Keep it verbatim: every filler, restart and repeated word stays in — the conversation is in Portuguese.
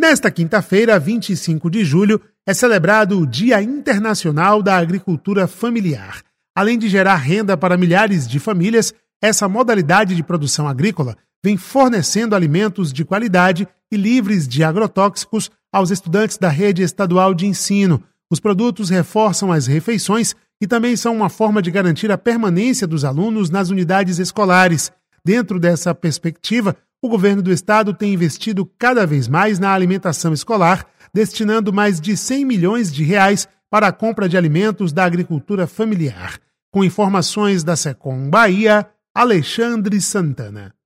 Nesta quinta-feira, vinte e cinco de julho, é celebrado o Dia Internacional da Agricultura Familiar. Além de gerar renda para milhares de famílias, essa modalidade de produção agrícola vem fornecendo alimentos de qualidade e livres de agrotóxicos aos estudantes da rede estadual de ensino. Os produtos reforçam as refeições e também são uma forma de garantir a permanência dos alunos nas unidades escolares. Dentro dessa perspectiva, o governo do estado tem investido cada vez mais na alimentação escolar, destinando mais de cem milhões de reais para a compra de alimentos da agricultura familiar. Com informações da Secom Bahia, Alexandre Santana.